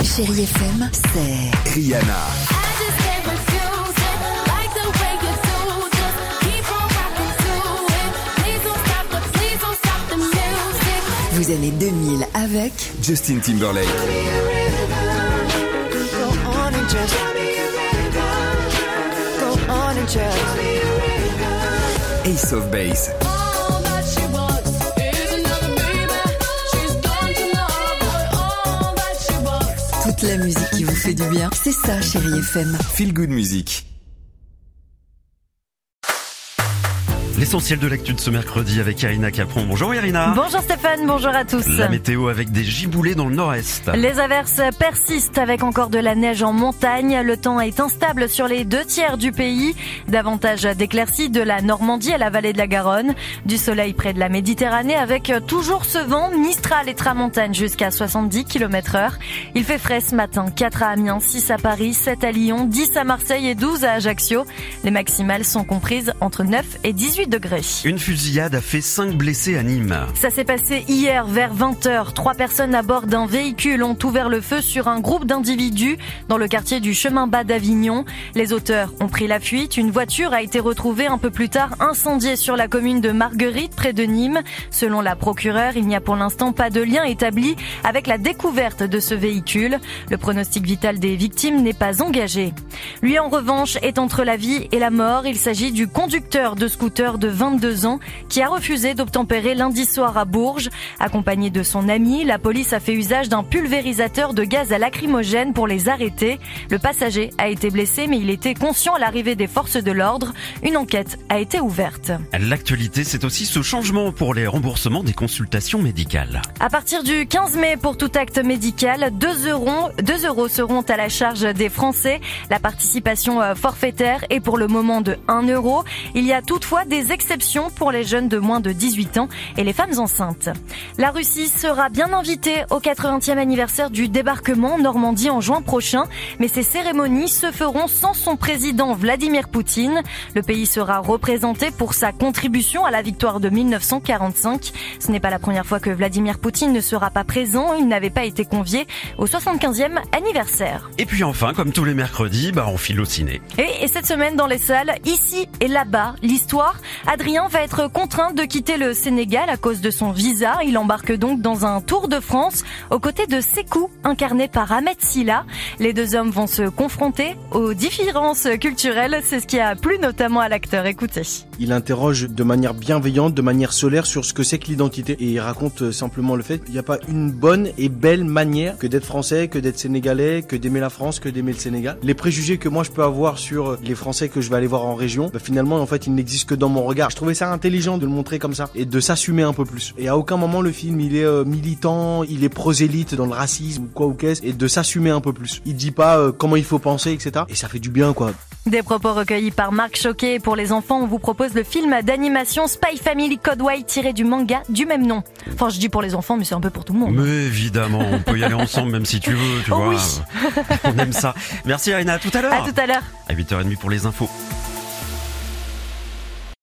Chérie FM, c'est Rihanna. Vous aimez 2000 avec Justin Timberlake. Ace of Base. toute la musique qui vous fait du bien. C'est ça, Chérie FM. Feel Good Music. L'essentiel de l'actu de ce mercredi avec Irina Capron. Bonjour Irina. Bonjour Stéphane, bonjour à tous. La météo avec des giboulées dans le nord-est. Les averses persistent avec encore de la neige en montagne. Le temps est instable sur les 2/3 du pays. Davantage d'éclaircies de la Normandie à la vallée de la Garonne. Du soleil près de la Méditerranée avec toujours ce vent mistral et tramontane jusqu'à 70 km/h. Il fait frais ce matin. 4 à Amiens, 6 à Paris, 7 à Lyon, 10 à Marseille et 12 à Ajaccio. Les maximales sont comprises entre 9 et 18 degrés. Une fusillade a fait 5 blessés à Nîmes. Ça s'est passé hier vers 20h. 3 personnes à bord d'un véhicule ont ouvert le feu sur un groupe d'individus dans le quartier du Chemin Bas d'Avignon. Les auteurs ont pris la fuite. Une voiture a été retrouvée un peu plus tard incendiée sur la commune de Marguerite près de Nîmes. Selon la procureure, il n'y a pour l'instant pas de lien établi avec la découverte de ce véhicule. Le pronostic vital des victimes n'est pas engagé. Lui en revanche est entre la vie et la mort. Il s'agit du conducteur de scooter de 22 ans qui a refusé d'obtempérer lundi soir à Bourges. Accompagné de son ami, la police a fait usage d'un pulvérisateur de gaz à lacrymogène pour les arrêter. Le passager a été blessé mais il était conscient à l'arrivée des forces de l'ordre. Une enquête a été ouverte. L'actualité, c'est aussi ce changement pour les remboursements des consultations médicales. À partir du 15 mai, pour tout acte médical, 2 euros seront à la charge des Français. La participation forfaitaire est pour le moment de 1 euro. Il y a toutefois des exceptions pour les jeunes de moins de 18 ans et les femmes enceintes. La Russie sera bien invitée au 80e anniversaire du débarquement en Normandie en juin prochain, mais ces cérémonies se feront sans son président Vladimir Poutine. Le pays sera représenté pour sa contribution à la victoire de 1945. Ce n'est pas la première fois que Vladimir Poutine ne sera pas présent. Il n'avait pas été convié au 75e anniversaire. Et puis enfin, comme tous les mercredis, on file au ciné. Et cette semaine dans les salles, ici et là-bas, l'histoire, Adrien va être contraint de quitter le Sénégal à cause de son visa. Il embarque donc dans un tour de France aux côtés de Sékou, incarné par Ahmed Silla. Les deux hommes vont se confronter aux différences culturelles. C'est ce qui a plu notamment à l'acteur. Écoutez. Il interroge de manière bienveillante, de manière solaire sur ce que c'est que l'identité. Et il raconte simplement le fait qu'il n'y a pas une bonne et belle manière que d'être français, que d'être sénégalais, que d'aimer la France, que d'aimer le Sénégal. Les préjugés que moi je peux avoir sur les Français que je vais aller voir en région, finalement en fait ils n'existent que dans mon regard. Je trouvais ça intelligent de le montrer comme ça et de s'assumer un peu plus. Et à aucun moment le film il est militant, il est prosélyte dans le racisme ou quoi ou qu'est-ce, et de s'assumer un peu plus. Il dit pas comment il faut penser, etc. Et ça fait du bien quoi. Des propos recueillis par Marc Choquet. Pour les enfants, on vous propose le film d'animation Spy Family Code White tiré du manga du même nom. Enfin, je dis pour les enfants, mais c'est un peu pour tout le monde. Mais évidemment, on peut y aller ensemble même si tu veux, tu vois. Oui. On aime ça. Merci Irina, à tout à l'heure. À tout à l'heure. À 8h30 pour les infos.